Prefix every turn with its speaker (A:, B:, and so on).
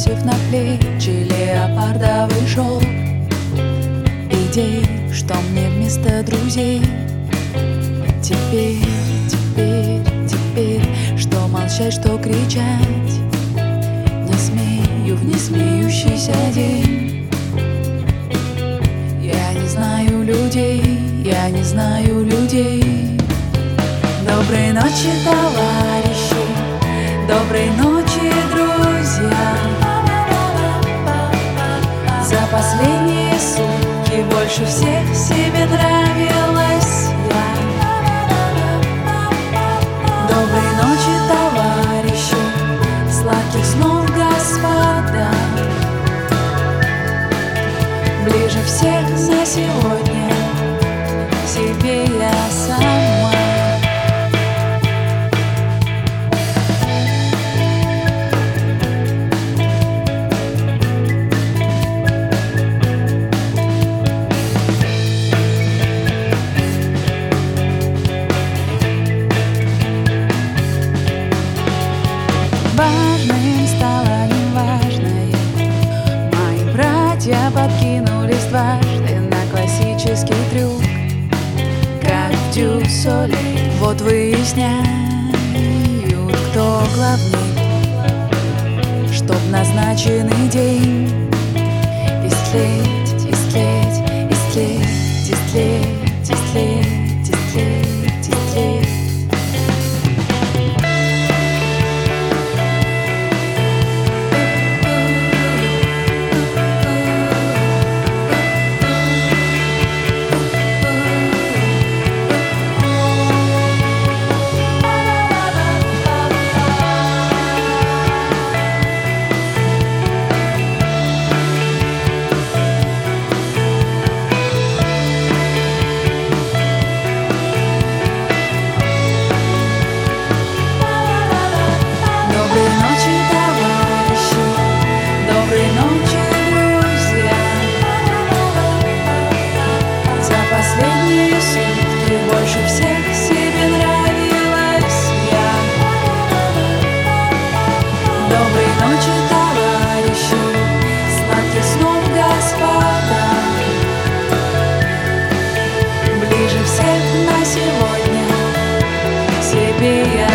A: Набросив на плечи леопардовый шелк идей, что мне вместо друзей. Теперь, что молчать, что кричать, не смею в несмеющийся день. Я не знаю людей, я не знаю людей. Доброй ночи, товарищи, доброй ночи, друзья. За последние сутки больше всех себе нравилась я. Доброй ночи, товарищи, сладких снов, господа. Ближе всех на сегодня к себе я сама. Важным стало неважное. Мои братья подкинулись дважды на классический трюк, как в Дюссоле. Вот выясняют, кто главный, чтоб назначенный день истлеть, истлеть, истлеть, истлеть, истлеть, истлеть, истлеть. Последние сутки больше всех себе нравилась я. Доброй ночи, товарищи, сладких снов, господа. Ближе всех на сегодня к себе я.